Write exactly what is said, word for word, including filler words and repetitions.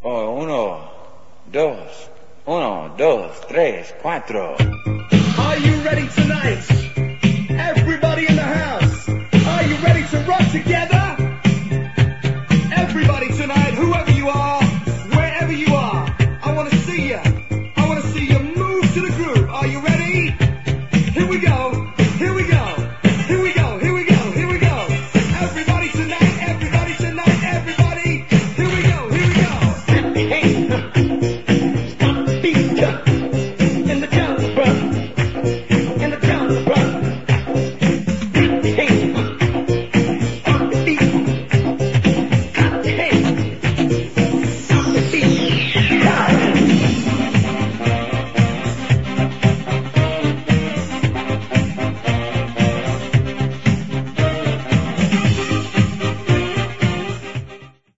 Oh, uno, dos, uno, dos, tres, cuatro. Are you ready tonight?